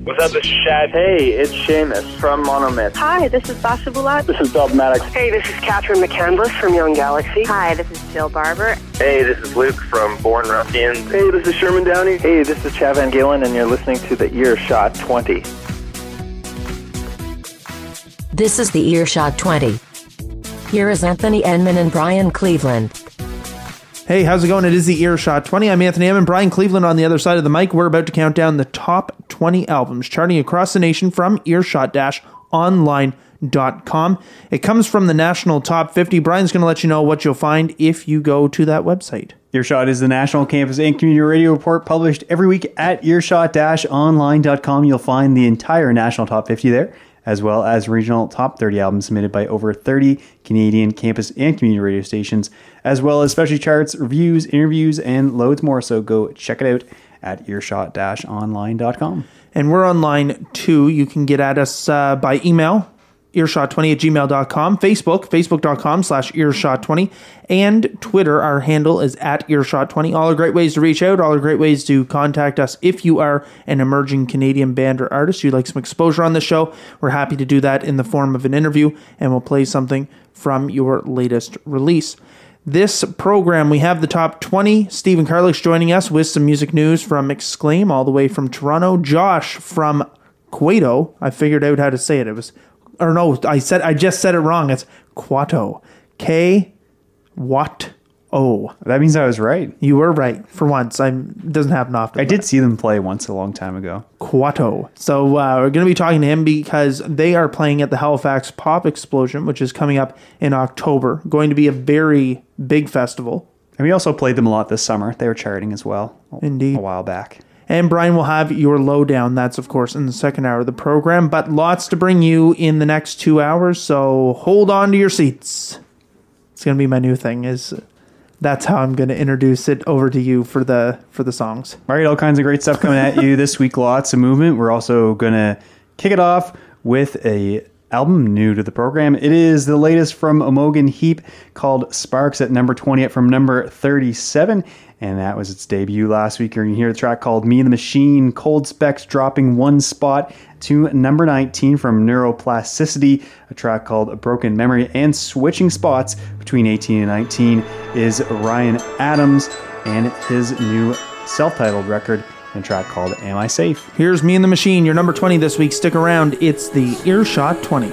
What's up, this is Shad. Hey, it's Seamus from Monomyth. Hi, this is Sasha Bulat. This is Bob Maddox. Hey, this is Catherine McCandless from Young Galaxy. Hi, this is Jill Barber. Hey, this is Luke from Born Ruffians. Hey, this is Sherman Downey. Hey, this is Chad Van Galen, and you're listening to the Earshot 20. This is the Earshot 20. Here is Anthony Enman and Brian Cleveland. Hey, how's it going? It is the Earshot 20. I'm Anthony Enman, Brian Cleveland on the other side of the mic. We're about to count down the top 20 albums charting across the nation from earshot-online.com. It comes from the National Top 50. Brian's going to let you know what you'll find if you go to that website. Earshot is the national campus and community radio report published every week at earshot-online.com. You'll find the entire National Top 50 there, as well as regional top 30 albums submitted by over 30 Canadian campus and community radio stations, as well as specialty charts, reviews, interviews, and loads more. So go check it out at earshot-online.com. And we're online too. You can get at us by email, earshot20@gmail.com, Facebook, facebook.com/earshot20, and Twitter, our handle is at earshot20. All are great ways to reach out, all are great ways to contact us. If you are an emerging Canadian band or artist, you'd like some exposure on the show, we're happy to do that in the form of an interview, and we'll play something from your latest release. This program, we have the top 20. Stephen Carlick's joining us with some music news from Exclaim, all the way from Toronto. Josh from Quato, I figured out how to say it. I just said it wrong. It's Quato. K-Wat-O. That means I was right. You were right for once. It doesn't happen often. I did see them play once a long time ago. Quato. So we're going to be talking to him because they are playing at the Halifax Pop Explosion, which is coming up in October. Going to be a very big festival. And we also played them a lot this summer. They were charting as well. Indeed. A while back. And Brian will have your lowdown. That's, of course, in the second hour of the program. But lots to bring you in the next 2 hours, so hold on to your seats. It's going to be my new thing. That's how I'm going to introduce it over to you for the songs. All right, all kinds of great stuff coming at you this week. Lots of movement. We're also going to kick it off with a album new to the program. It is the latest from Imogen Heap called Sparks at number 20 from number 37. And that was its debut last week. You're going to hear the track called Me and the Machine. Cold Specs dropping one spot to number 19 from Neuroplasticity, a track called Broken Memory. And switching spots between 18 and 19 is Ryan Adams and his new self-titled record, and a track called Am I Safe? Here's Me and the Machine, your number 20 this week. Stick around. It's the Earshot 20.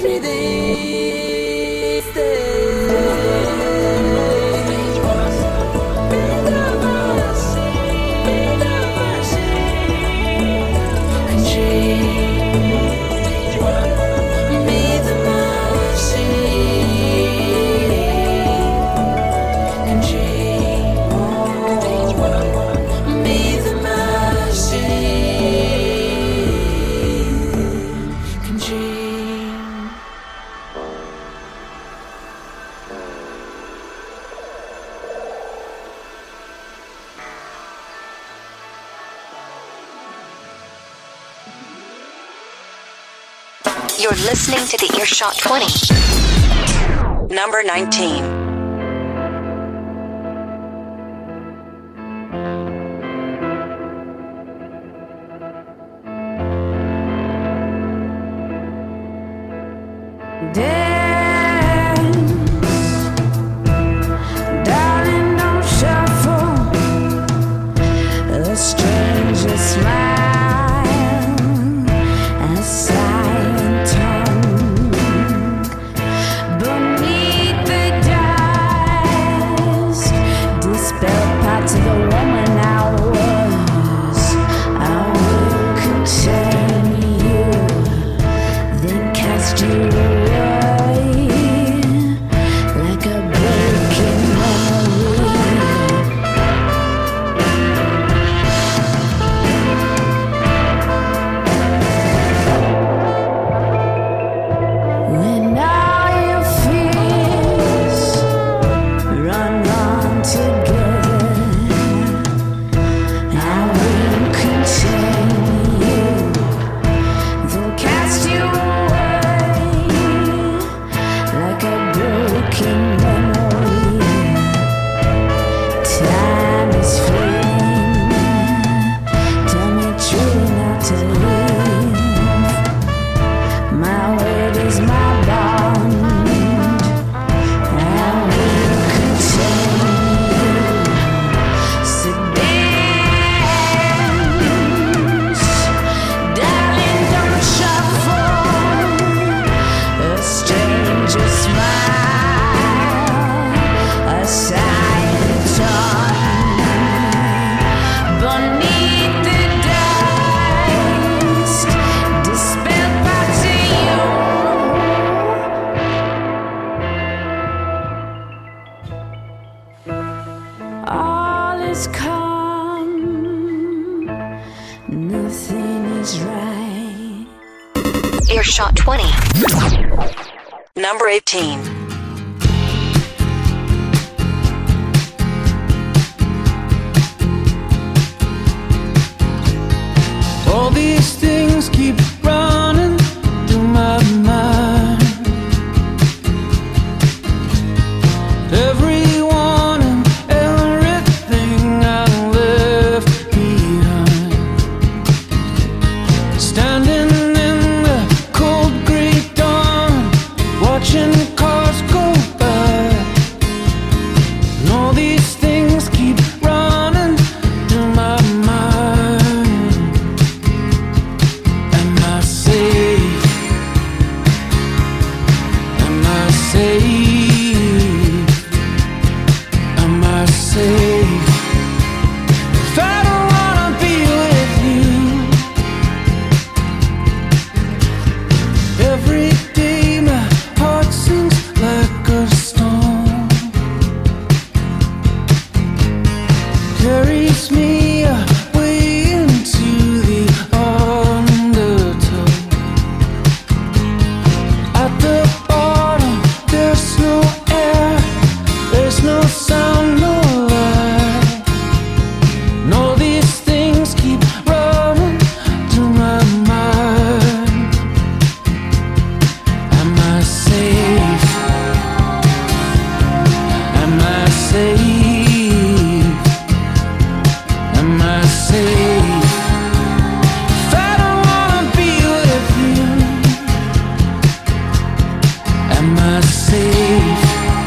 me these days. You're listening to the Earshot 20. Number 19. Earshot 20. Number 18. All these things keep running through my mind. Everyone and everything I left behind. Standing in the cold grey dawn, watching cars go by. And all these things keep running through my mind. Am I safe? Am I safe? Am I safe? If I don't wanna be with you, every day my heart sings like a storm, carries me away into the undertow. At the bottom there's no air, there's no sound, no light. And all these things keep running through my mind. Am I safe? Am I safe? Am I safe? If I don't wanna be with you, am I safe?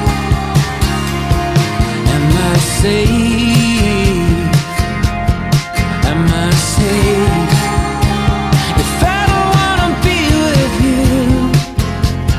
Am I safe? Am I safe? If I don't wanna be with you,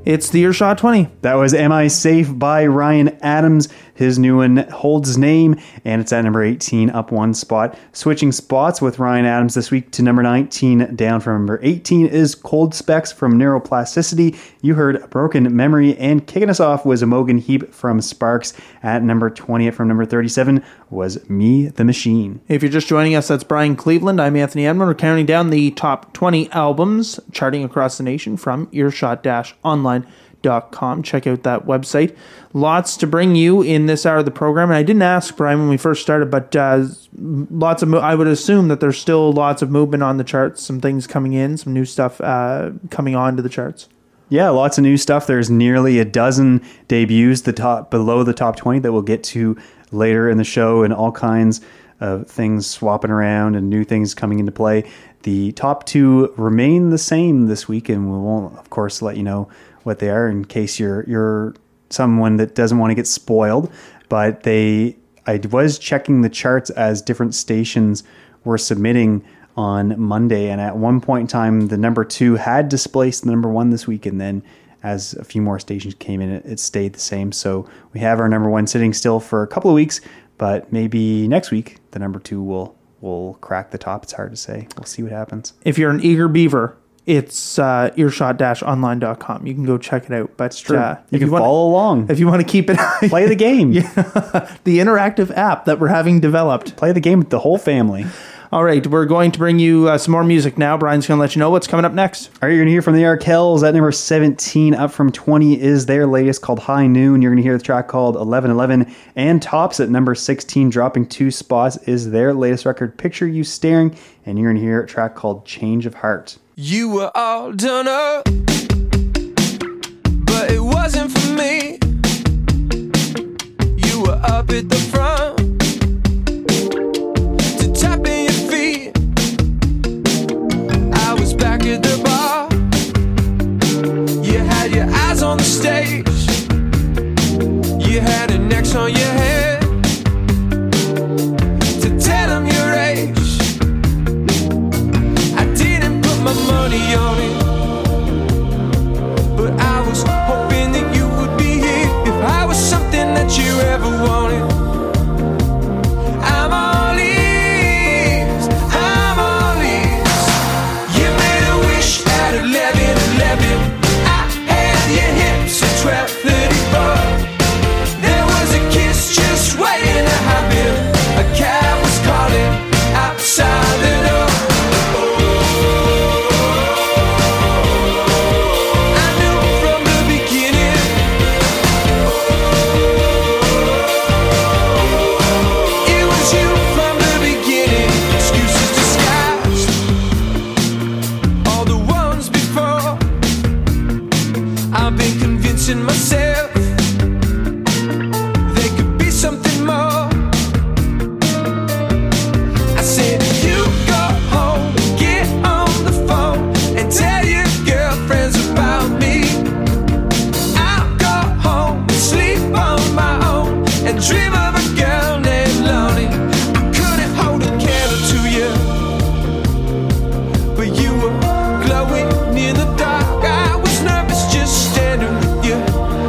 It's the Earshot 20. That was Am I Safe by Ryan Adams. His new one holds his name, and it's at number 18, up one spot. Switching spots with Ryan Adams this week to number 19, down from number 18 is Cold Specs from Neuroplasticity. You heard Broken Memory, and kicking us off was Imogen Heap from Sparks. At number 20 from number 37 was Me the Machine. If you're just joining us, that's Brian Cleveland. I'm Anthony Edmond. We're counting down the top 20 albums charting across the nation from earshot-online.com. Check out that website. Lots to bring you in this hour of the program. And I didn't ask Brian when we first started, but lots of I would assume that there's still lots of movement on the charts, some things coming in, some new stuff coming on to the charts. Yeah, lots of new stuff. There's nearly a dozen debuts below the top 20 that we'll get to later in the show, and all kinds of things swapping around and new things coming into play. The top two remain the same this week, and we won't, of course, let you know what they are in case you're someone that doesn't want to get spoiled. But I was checking the charts as different stations were submitting on Monday, and at one point in time, the number 2 had displaced the number 1 this week, and then as a few more stations came in, it stayed the same. So we have our number 1 sitting still for a couple of weeks, but maybe next week the number 2 will crack the top. It's hard to say. We'll see what happens. If you're an eager beaver, it's earshot-online.com. You can go check it out. But you can follow along. If you want to keep it... Play the game. Yeah, the interactive app that we're having developed. Play the game with the whole family. All right, we're going to bring you some more music now. Brian's going to let you know what's coming up next. All right, you're going to hear from the Arkells at number 17. Up from 20 is their latest called High Noon. You're going to hear the track called 1111. And Tops at number 16, dropping 2 spots, is their latest record, Picture You Staring. And you're going to hear a track called Change of Heart. You were all done up, but it wasn't for me. You were up at the front to tap in your feet. I was back at the bar. You had your eyes on the stage. You had an X on your head to tell them your age. My money on it, but I was hoping that you would be here if I was something that you ever wanted. I'm all ears, I'm all ears. You made a wish at 11:11. I had your hips at 12:34. There was a kiss just waiting to happen. A cab was calling outside the door. Myself, there could be something more. I said, you go home, get on the phone, and tell your girlfriends about me. I'll go home and sleep on my own and dream of a girl named Lonnie. I couldn't hold a candle to you, but you were glowing in the dark. I was nervous just standing with you.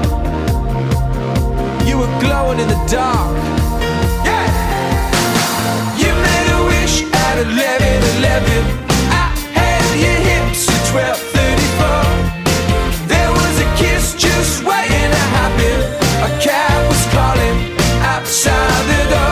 You were glowing in the dark. Yeah. You made a wish at 11:11. I had your hips at 12:34. There was a kiss just waiting to happen. A cab was calling outside the door.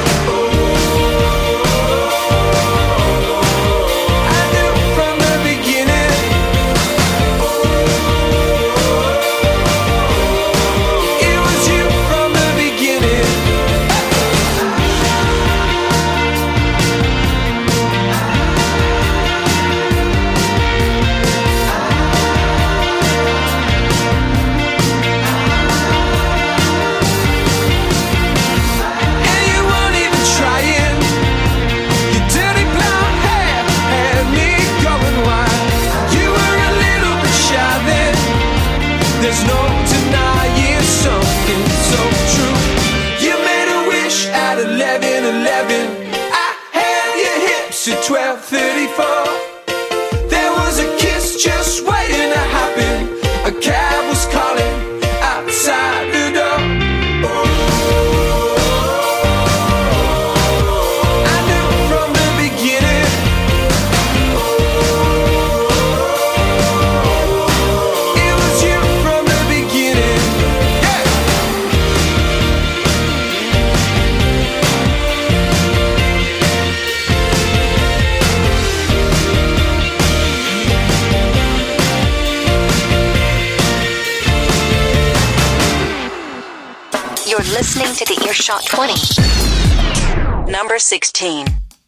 There's no denying something so true. You made a wish at 11:11. I had your hips at 12:34. There was a kiss just waiting to happen. A cab was You're listening to the Earshot 20. Number 16.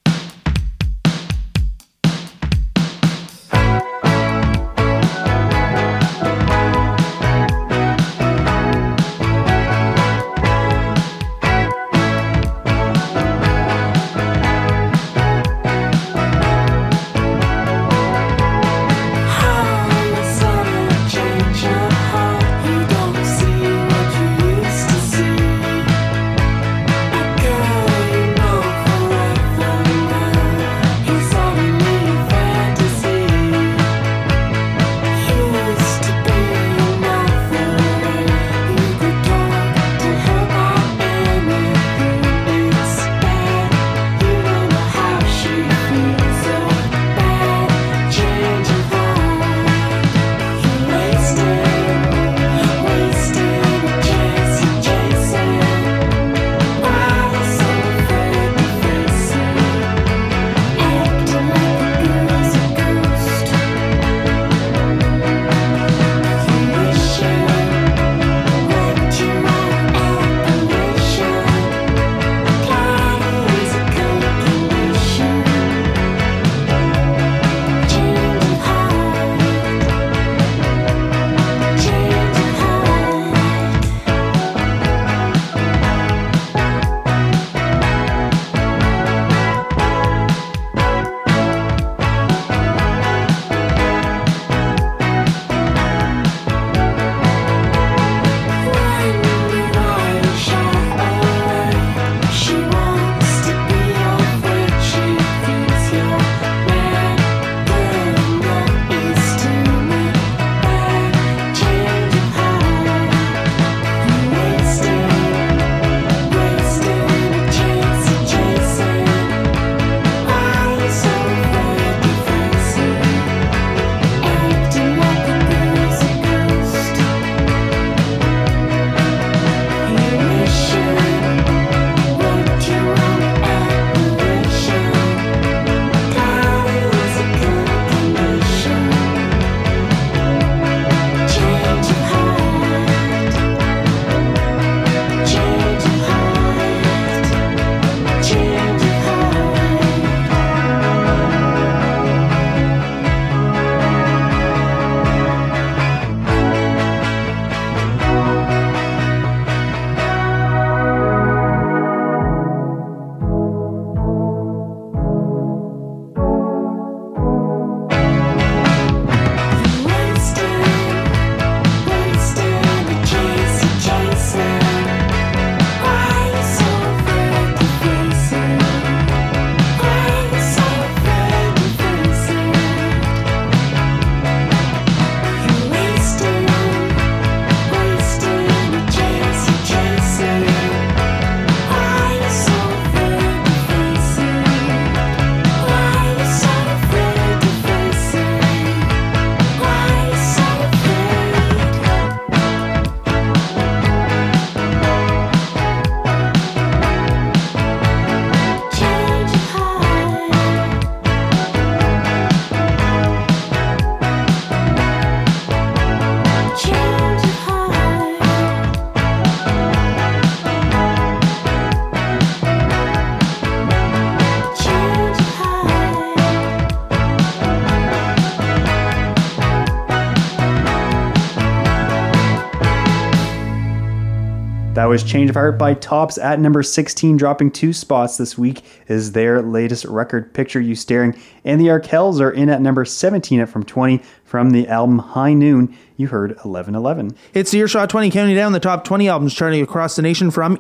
That was Change of Heart by Tops at number 16, dropping 2 spots this week is their latest record, Picture You Staring. And the Arkells are in at number 17 at from 20 from the album High Noon. You heard 1111. It's the Earshot 20 counting down the top 20 albums charting across the nation from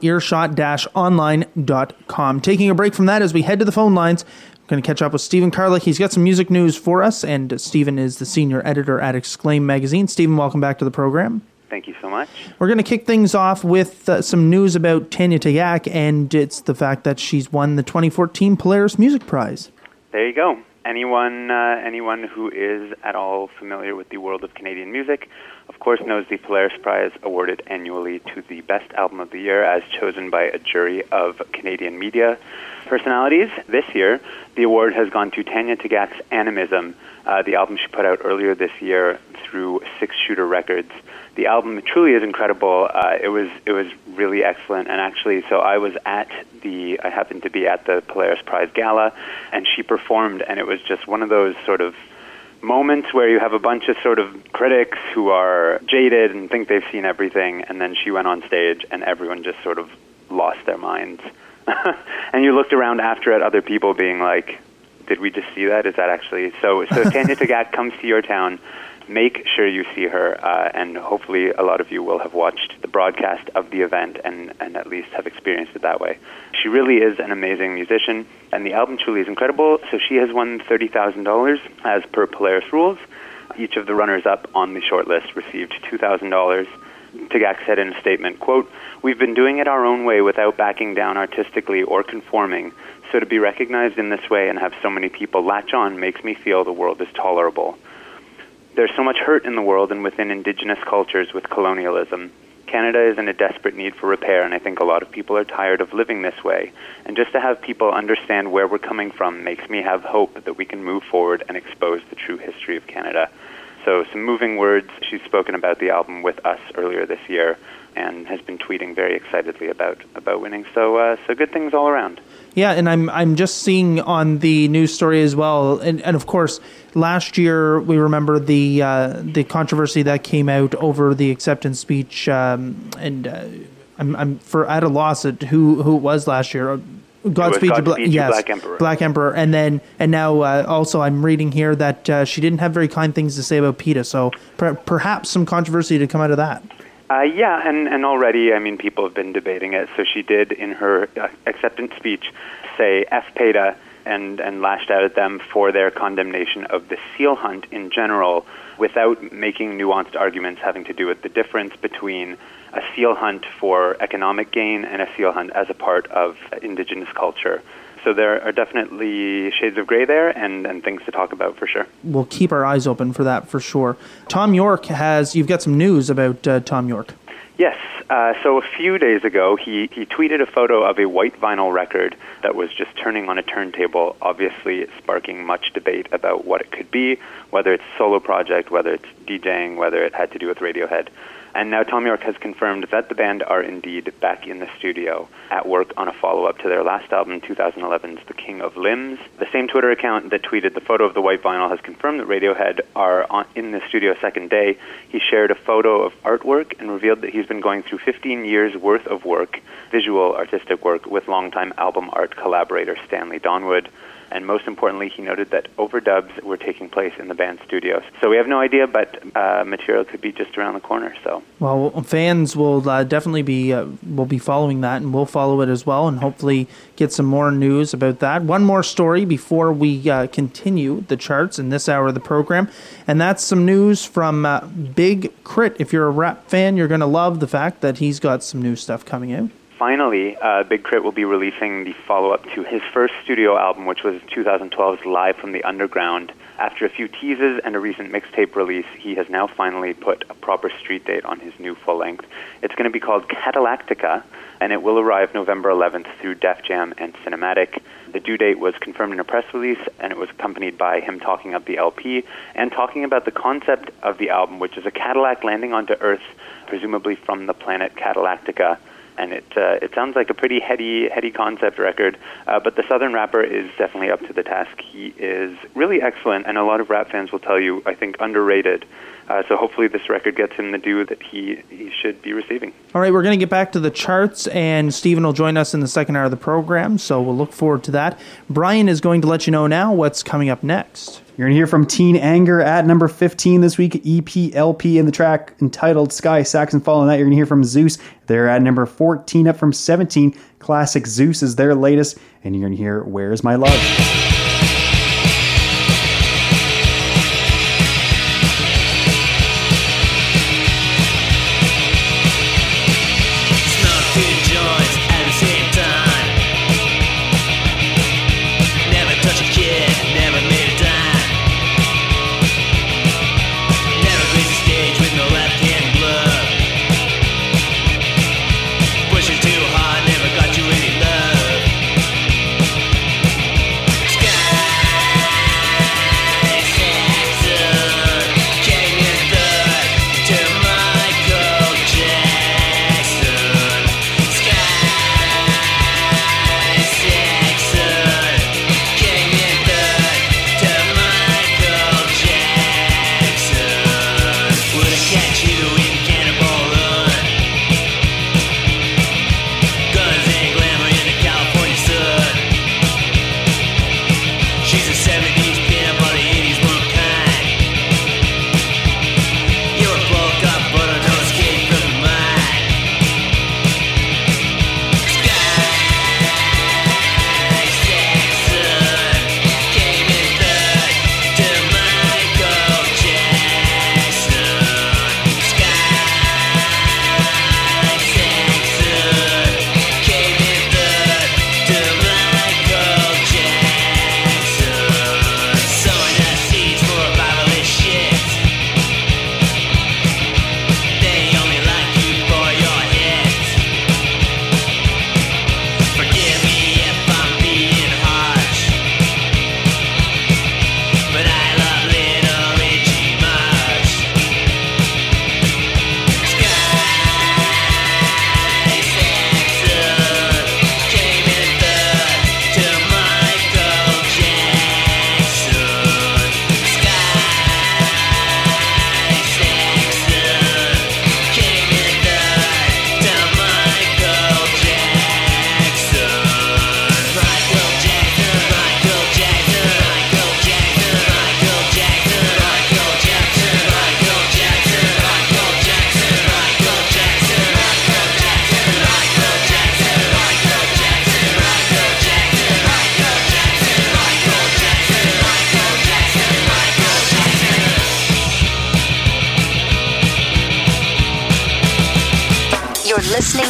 earshot-online.com. Taking a break from that as we head to the phone lines. I'm going to catch up with Stephen Karlik. He's got some music news for us, and Stephen is the senior editor at Exclaim magazine. Stephen, welcome back to the program. Thank you so much. We're going to kick things off with some news about Tanya Tagaq, and it's the fact that she's won the 2014 Polaris Music Prize. There you go. Anyone who is at all familiar with the world of Canadian music, of course, knows the Polaris Prize, awarded annually to the best album of the year as chosen by a jury of Canadian media personalities. This year, the award has gone to Tanya Tagaq's Animism, the album she put out earlier this year through Six Shooter Records. The album truly is incredible. It was really excellent, and actually, so I happened to be at the Polaris Prize Gala, and she performed, and it was just one of those sort of moments where you have a bunch of sort of critics who are jaded and think they've seen everything, and then she went on stage, and everyone just sort of lost their minds. And you looked around after at other people being like, did we just see that? Is that actually... So Tanya Tagaq comes to your town. Make sure you see her, and hopefully a lot of you will have watched the broadcast of the event and at least have experienced it that way. She really is an amazing musician, and the album truly is incredible. So she has won $30,000 as per Polaris rules. Each of the runners-up on the shortlist received $2,000. Tagaq said in a statement, quote, "We've been doing it our own way without backing down artistically or conforming, so to be recognized in this way and have so many people latch on makes me feel the world is tolerable. There's so much hurt in the world and within indigenous cultures with colonialism. Canada is in a desperate need for repair, and I think a lot of people are tired of living this way. And just to have people understand where we're coming from makes me have hope that we can move forward and expose the true history of Canada." So some moving words. She's spoken about the album with us earlier this year and has been tweeting very excitedly about winning. So good things all around. Yeah, and I'm just seeing on the news story as well, and of course, last year we remember the controversy that came out over the acceptance speech, I'm at a loss at who it was last year. Godspeed to Black Emperor. Black Emperor, and now also I'm reading here that she didn't have very kind things to say about PETA. So perhaps some controversy to come out of that. Yeah, and already, I mean, people have been debating it. So she did, in her acceptance speech, say F PETA and lashed out at them for their condemnation of the seal hunt in general, without making nuanced arguments having to do with the difference between a seal hunt for economic gain and a seal hunt as a part of indigenous culture. So there are definitely shades of gray there and things to talk about for sure. We'll keep our eyes open for that for sure. Tom York you've got some news about Tom York. Yes. So a few days ago, he tweeted a photo of a white vinyl record that was just turning on a turntable, obviously sparking much debate about what it could be, whether it's a solo project, whether it's DJing, whether it had to do with Radiohead. And now Tom York has confirmed that the band are indeed back in the studio at work on a follow-up to their last album, 2011's The King of Limbs. The same Twitter account that tweeted the photo of the white vinyl has confirmed that Radiohead are in the studio second day. He shared a photo of artwork and revealed that he's been going through 15 years' worth of work, visual artistic work, with longtime album art collaborator Stanley Donwood. And most importantly, he noted that overdubs were taking place in the band's studios. So we have no idea, but material could be just around the corner. So, well, fans will definitely be following that, and we'll follow it as well, and hopefully get some more news about that. One more story before we continue the charts in this hour of the program, and that's some news from Big Crit. If you're a rap fan, you're going to love the fact that he's got some new stuff coming out. Finally, Big Crit will be releasing the follow-up to his first studio album, which was 2012's Live from the Underground. After a few teases and a recent mixtape release, he has now finally put a proper street date on his new full-length. It's going to be called Catalactica, and it will arrive November 11th through Def Jam and Cinematic. The due date was confirmed in a press release, and it was accompanied by him talking up the LP and talking about the concept of the album, which is a Cadillac landing onto Earth, presumably from the planet Catalactica. And it sounds like a pretty heady concept record, but the Southern rapper is definitely up to the task. He is really excellent, and a lot of rap fans will tell you, I think, underrated. So hopefully this record gets him the due that he should be receiving. All right, we're going to get back to the charts, and Stephen will join us in the second hour of the program, so we'll look forward to that. Brian is going to let you know now what's coming up next. You're going to hear from Teen Anger at number 15 this week, EPLP, in the track entitled Sky Saxon. Following that, you're going to hear from Zeus. They're at number 14, up from 17. Classic Zeus is their latest, and you're going to hear Where's My Love? Pushing too hard, never got you any love.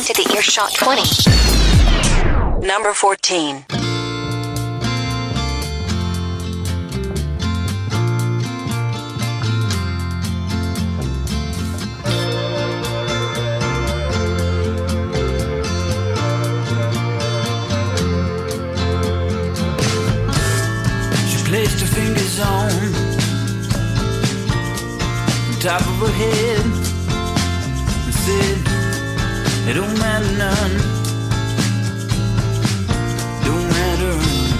to the Earshot 20. Number 14. Placed her fingers on the top of her head and said, it don't matter none, don't matter.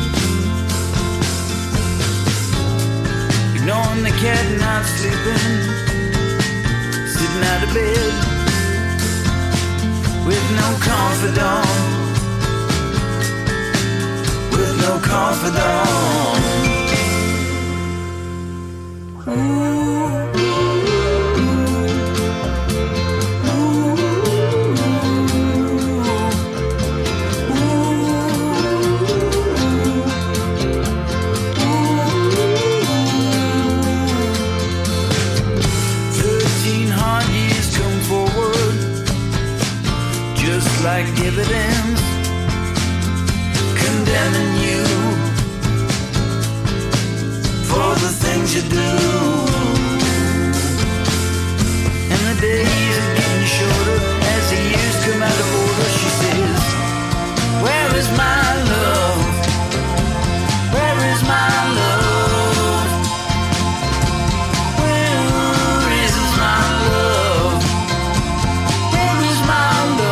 Ignoring the cat not sleeping, sitting out of bed with no confidant, with no confidant. Like dividends, condemning you for the things you do. And the days are getting shorter as the years come out of order. She says, where is my love? Where is my love? Where is my love? Where is my love?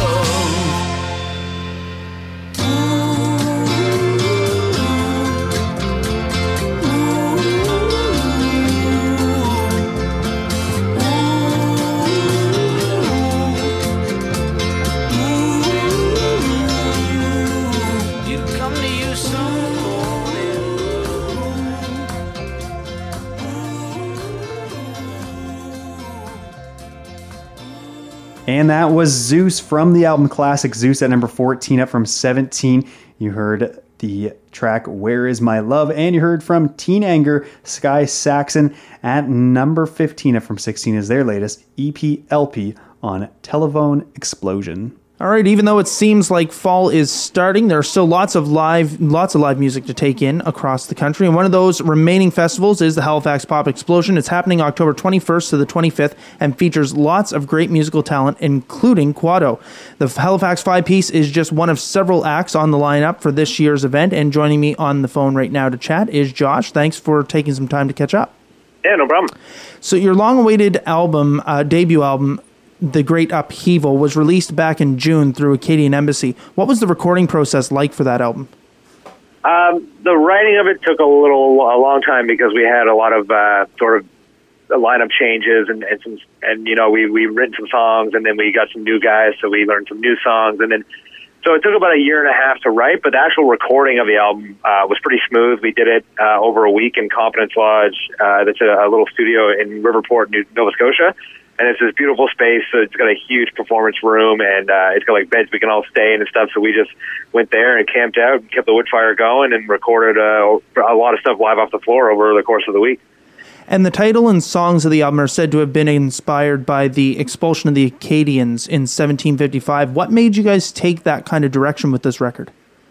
And that was Zeus from the album Classic Zeus at number 14, up from 17. You heard the track Where Is My Love, and you heard from Teen Anger, Sky Saxon at number 15, up from 16 is their latest EP LP on Telephone Explosion. All right, even though it seems like fall is starting, there are still lots of live music to take in across the country. And one of those remaining festivals is the Halifax Pop Explosion. It's happening October 21st to the 25th and features lots of great musical talent, including Quado. The Halifax Five-Piece is just one of several acts on the lineup for this year's event. And joining me on the phone right now to chat is Josh. Thanks for taking some time to catch up. Yeah, no problem. So your long-awaited album, debut album, The Great Upheaval, was released back in June through Acadian Embassy. What was the recording process like for that album? The writing of it took a long time because we had a lot of sort of lineup changes and you know we written some songs and then we got some new guys, so we learned some new songs, and then so it took about a year and a half to write. But the actual recording of the album was pretty smooth. We did it over a week in Confidence Lodge. That's a little studio in Riverport, Nova Scotia. And it's this beautiful space. So it's got a huge performance room, and it's got like beds we can all stay in and stuff. So we just went there and camped out, and kept the wood fire going, and recorded a lot of stuff live off the floor over the course of the week. And the title and songs of the album are said to have been inspired by the expulsion of the Acadians in 1755. What made you guys take that kind of direction with this record?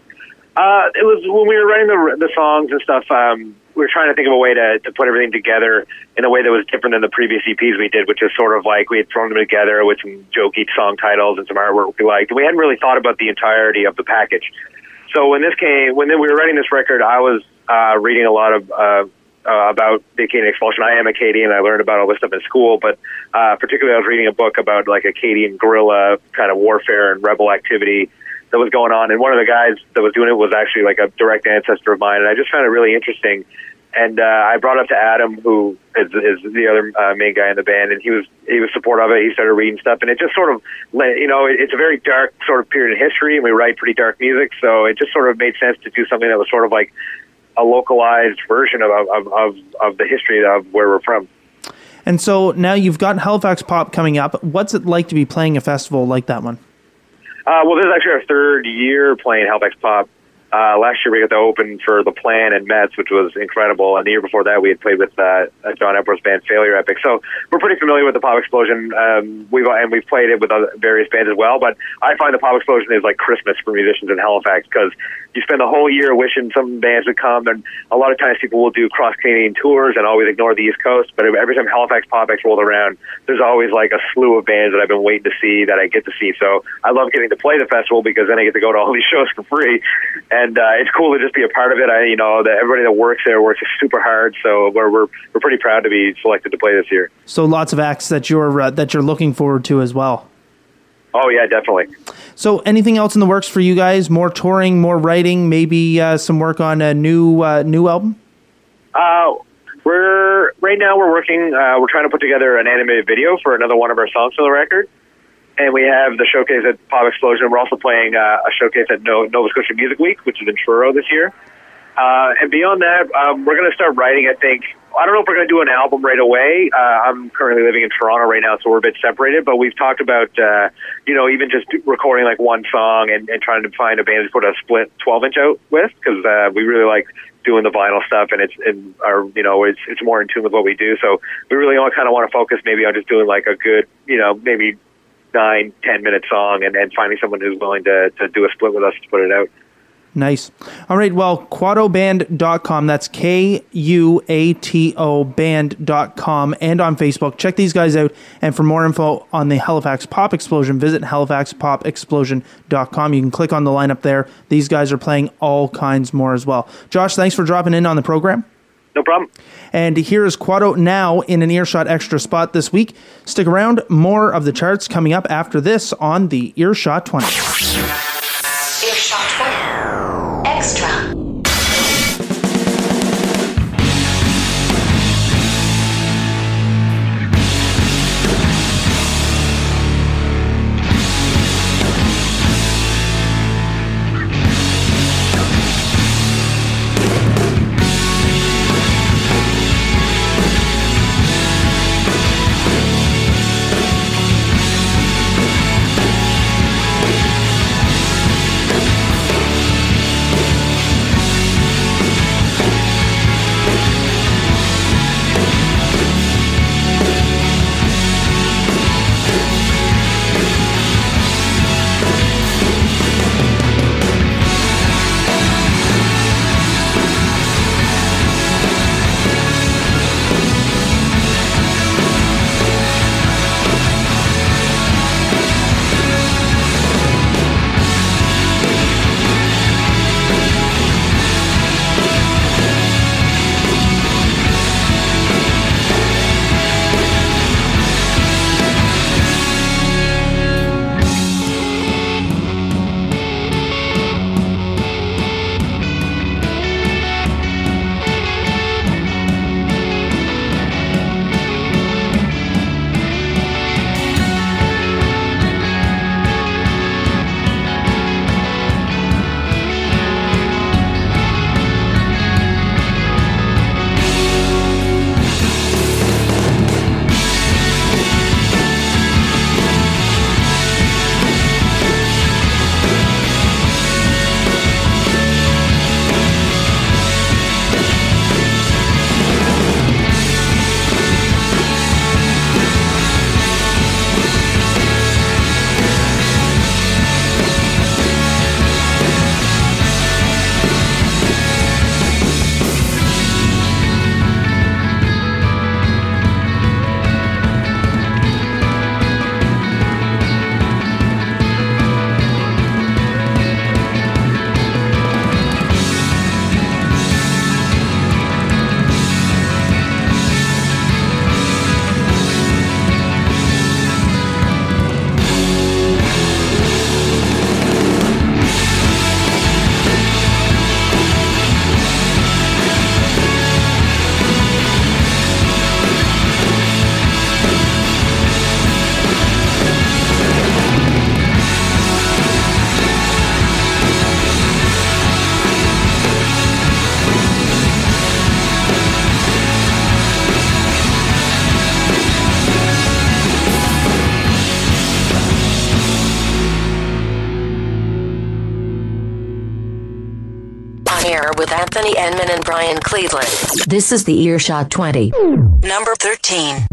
It was when we were writing the songs and stuff. We were trying to think of a way to put everything together in a way that was different than the previous EPs we did, which is sort of like we had thrown them together with some jokey song titles and some artwork we liked. And we hadn't really thought about the entirety of the package. So when we were writing this record, I was reading a lot of about the Acadian expulsion. I am Acadian. I learned about all this stuff in school, but particularly I was reading a book about like Acadian guerrilla kind of warfare and rebel activity that was going on. And one of the guys that was doing it was actually like a direct ancestor of mine. And I just found it really interesting. And I brought it up to Adam, who is the other main guy in the band, and he was supportive of it. He started reading stuff, and it just sort of, you know, it's a very dark sort of period in history, and we write pretty dark music, so it just sort of made sense to do something that was sort of like a localized version of the history of where we're from. And so now you've got Halifax Pop coming up. What's it like to be playing a festival like that one? Well, this is actually our third year playing Halifax Pop. Last year we got to open for The Plan and Mets, which was incredible. And the year before that we had played with John Epworth's band Failure Epic. So we're pretty familiar with the Pop Explosion. We've played it with various bands as well. But I find the Pop Explosion is like Christmas for musicians in Halifax, because you spend the whole year wishing some bands would come. And a lot of times people will do cross-Canadian tours and always ignore the East Coast. But every time Halifax PopX rolls around, there's always like a slew of bands that I've been waiting to see that I get to see. So I love getting to play the festival because then I get to go to all these shows for free. And it's cool to just be a part of it. Everybody that works there works super hard, so we're pretty proud to be selected to play this year. So lots of acts that you're looking forward to as well. Oh yeah, definitely. So anything else in the works for you guys? More touring, more writing, maybe some work on a new album? We're working. We're trying to put together an animated video for another one of our songs on the record. And we have the showcase at Pop Explosion. We're also playing a showcase at Nova Scotia Music Week, which is in Truro this year. And beyond that, we're going to start writing, I think. I don't know if we're going to do an album right away. I'm currently living in Toronto right now, so we're a bit separated. But we've talked about, even just recording like one song and trying to find a band to put a split 12-inch out with, because we really like doing the vinyl stuff, and it's more in tune with what we do. So we really kind of want to focus maybe on just doing like a good, maybe 9-10 minute song, and finding someone who's willing to do a split with us to put it out. Nice. All right, well, KuatoBand.com, that's KUATO band.com, and on Facebook. Check these guys out, and for more info on the Halifax Pop Explosion, visit halifaxpopexplosion.com. You can click on the lineup there. These guys are playing all kinds more as well. Josh, thanks for dropping in on the program. No problem. And here is Kuato now in an Earshot Extra spot this week. Stick around. More of the charts coming up after this on the Earshot 20. Earshot 20 Extra. On air with Anthony Enman and Brian Cleveland. This is the Earshot 20. Number 13.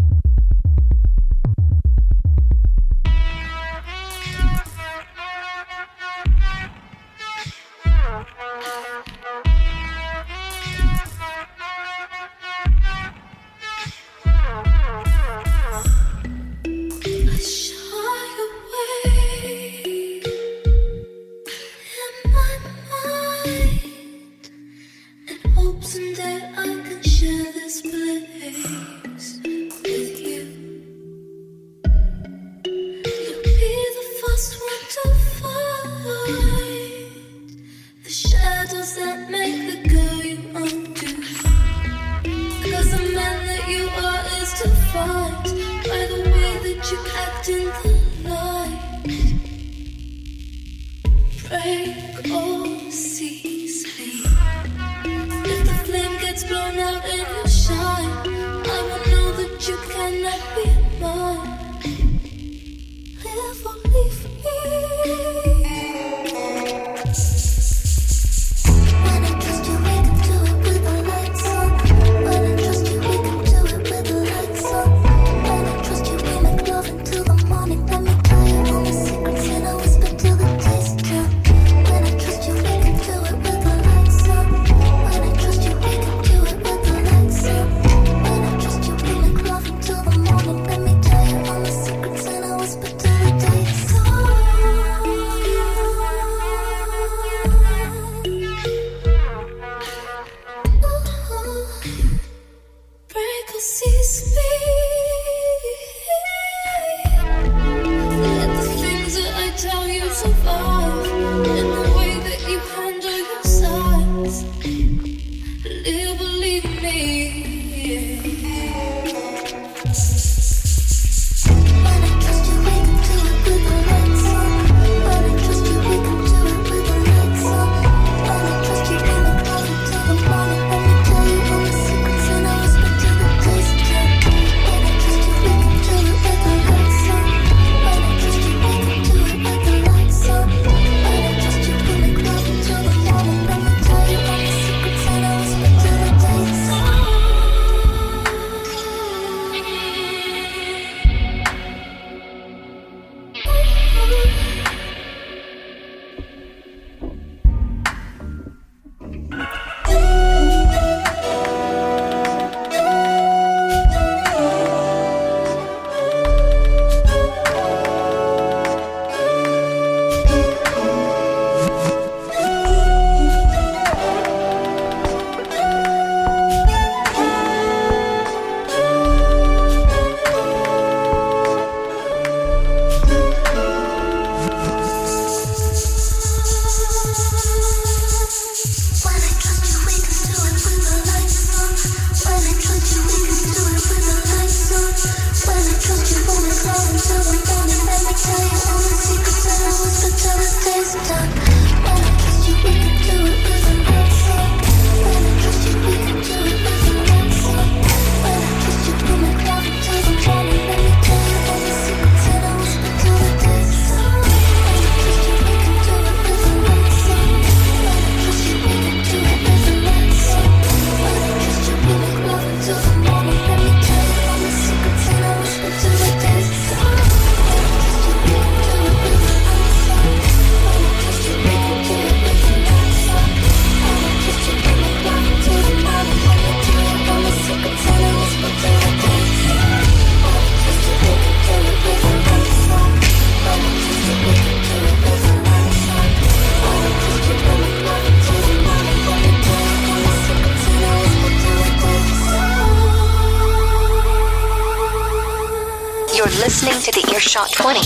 You're listening to the Earshot 20.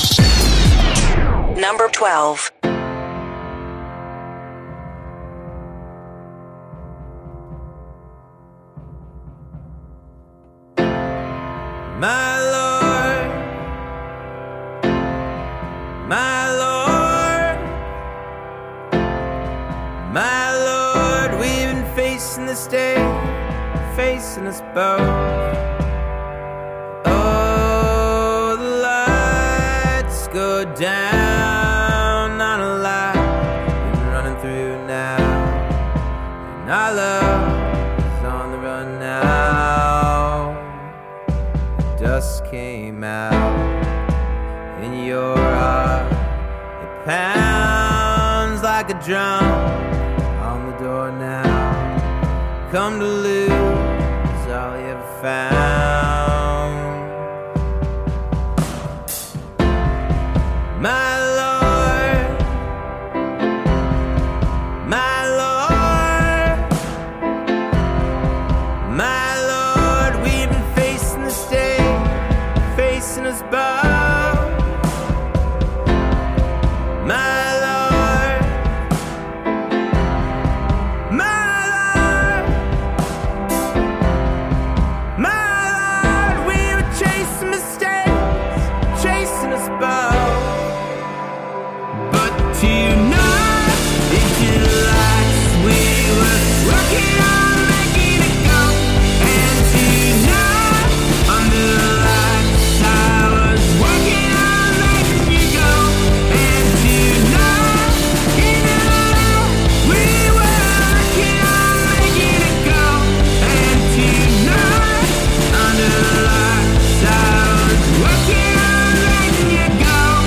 Number 12. My Lord, my Lord, my Lord, we've been facing this day, facing us both. Oh, the lights go down, not a light we're running through now. And our love is on the run now. Dust came out in your heart. It pounds like a drum on the door now. Come to lose all you ever found. My Lord, my Lord, my Lord, we've been facing this day, facing us both. My Lord, my Lord, my Lord, we were chasing mistakes, chasing us both. But tonight, into the lights, we were working on making it go. And tonight, under the lights, I was working on making you go. And tonight, into the lights, we were working on making it go. And tonight, under the lights, I was working on making you go.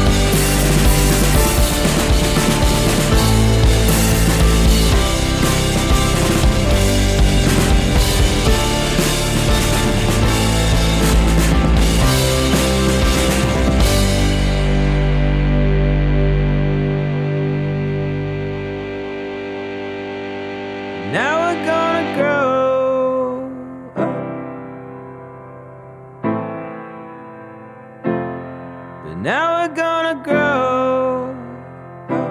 Now we're gonna grow up. But now we're gonna grow up.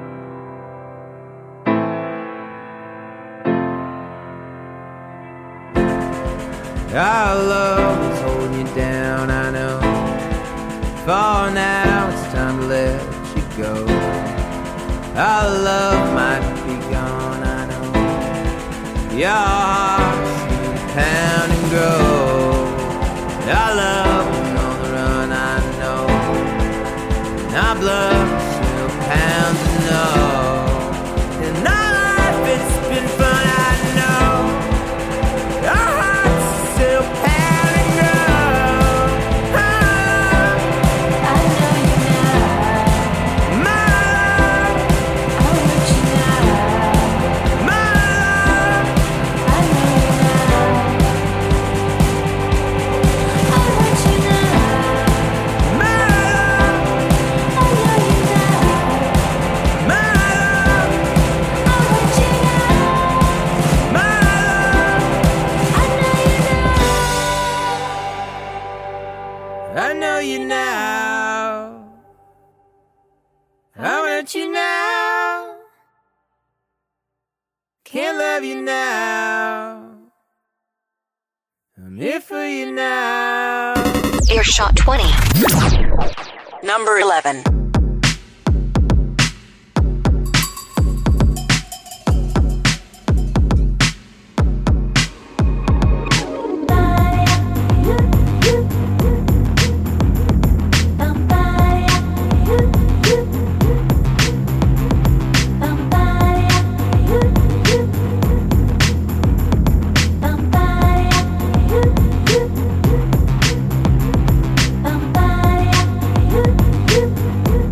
Our love is holding you down, I know. For now it's time to let you go. Our love might be gone, I know. Your heart's gonna pound and grow. Our love is on the run, I know. And our blood still pounds and know. In our life it's been fun, I know. Our hearts still pound and grow. I know you now. My love, I want you now. My love, I know you now. I want you now. My love, I know you now. My love, I want you now. My love, I know you now. I know you now. I want you now. Can't love you now. I'm here for you now. Earshot 20. Number 11. Bum,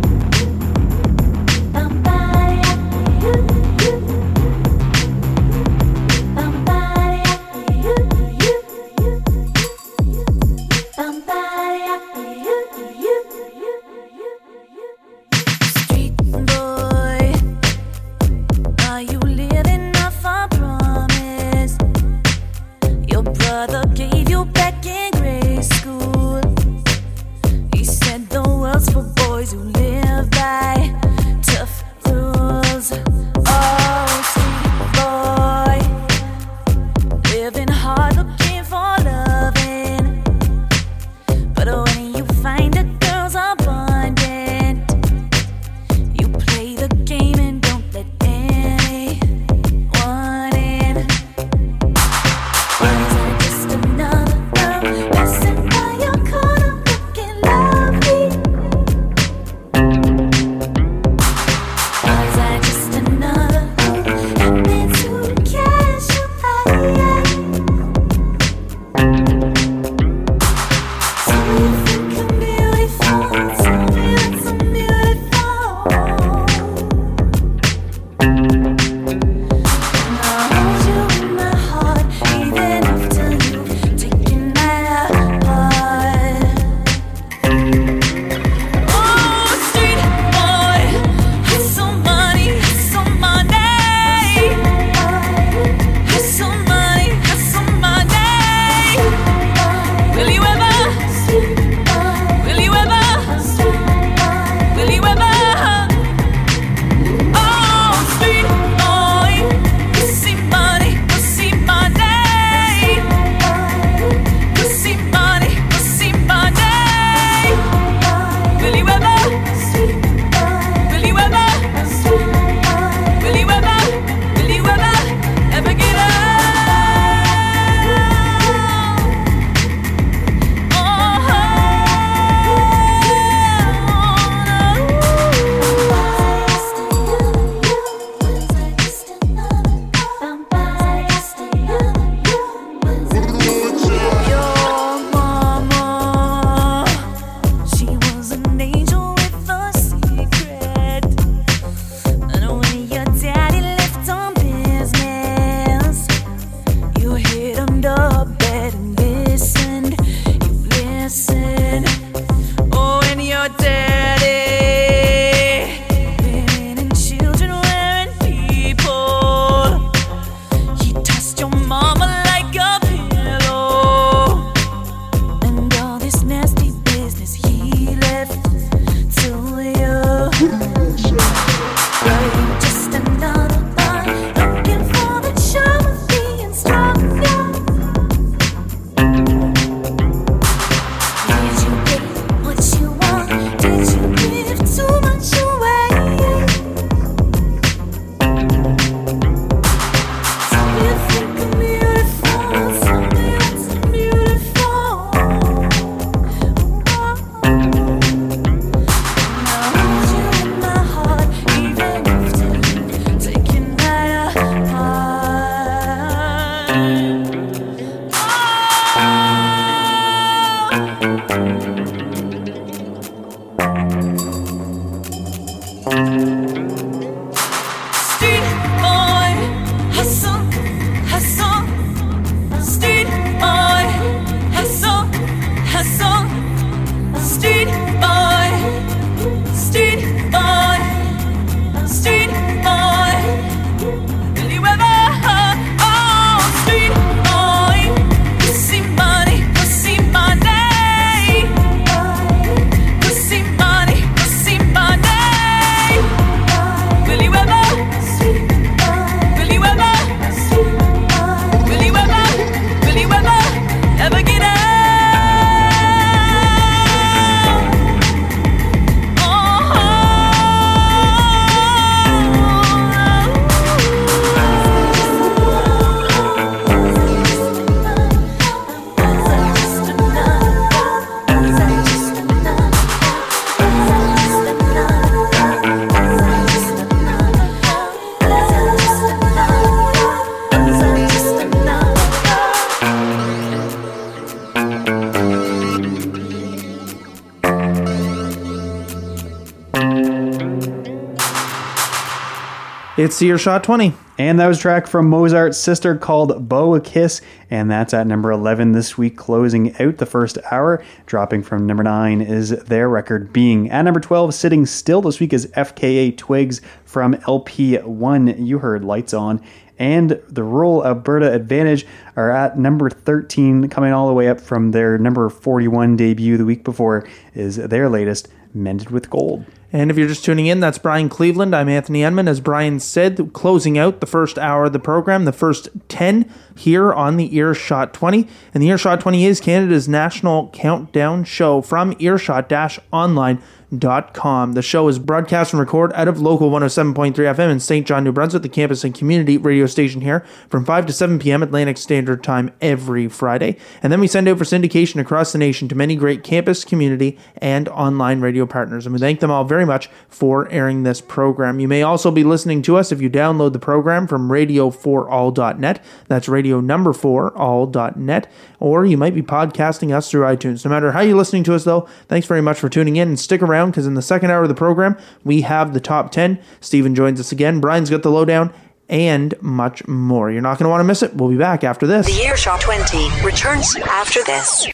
It's the Earshot 20. And that was a track from Mozart's sister called Beau a Kiss, and that's at number 11 this week, closing out the first hour. Dropping from number 9 is their record Being. At number 12, sitting still this week is FKA Twigs from LP1. You heard Lights On. And the Rural Alberta Advantage are at number 13, coming all the way up from their number 41 debut the week before, is their latest, Mended with Gold. And if you're just tuning in, that's Brian Cleveland. I'm Anthony Enman. As Brian said, closing out the first hour of the program, the first 10 here on the Earshot 20. And the Earshot 20 is Canada's national countdown show from earshot-online.com. The show is broadcast and recorded out of local 107.3 FM in St. John, New Brunswick, the campus and community radio station here, from 5 to 7 p.m. Atlantic Standard Time every Friday. And then we send out for syndication across the nation to many great campus, community, and online radio partners. And we thank them all very much for airing this program. You may also be listening to us if you download the program from radio4all.net. That's radio number 4all.net. Or you might be podcasting us through iTunes. No matter how you're listening to us, though, thanks very much for tuning in, and stick around, because in the second hour of the program, we have the top 10. Stephen joins us again. Brian's got the lowdown, and much more. You're not going to want to miss it. We'll be back after this. The Earshot 20 returns after this.